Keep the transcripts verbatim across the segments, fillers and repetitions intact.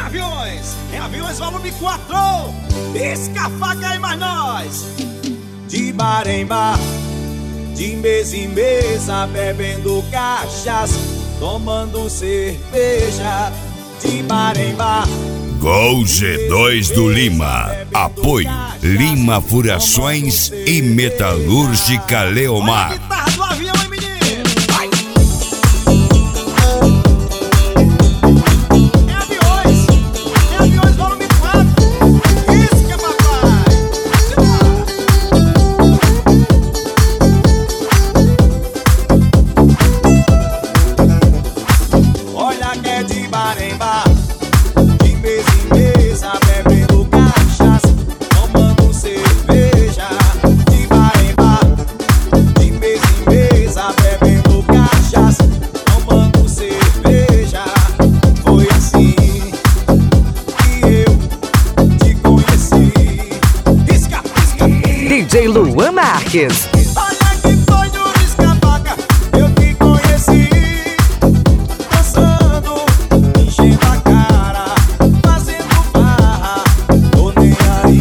Aviões, em Aviões volume quatro. Pisca, faca e mais nós. De bar em bar, de mesa em mesa, bebendo cachaça, tomando cerveja. De bar em bar. Gol G dois do Lima. Apoio Lima Furações e Metalúrgica Leomar. Olha a guitarra do avião, hein, menino? Vai! É Aviões, é Aviões volume quatro. Isso que é papai. Olha que é de bar em bar, de mesa em mesa, bebendo cachaça, tomando cerveja. De bar em bar, de mesa em mesa, bebendo cachaça, tomando cerveja. Foi assim que eu te conheci. Risca, risca, D J Luan Marques. olha que foi no risca-faca, eu te conheci. Dançando, enchendo a cara, fazendo farra, tô nem aí.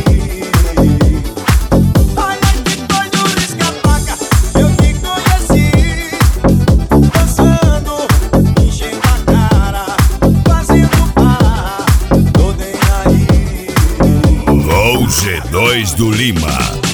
Olha que foi no risca-faca, eu te conheci. Dançando, enchendo a cara, fazendo farra, tô nem aí. Gol G dois do Lima.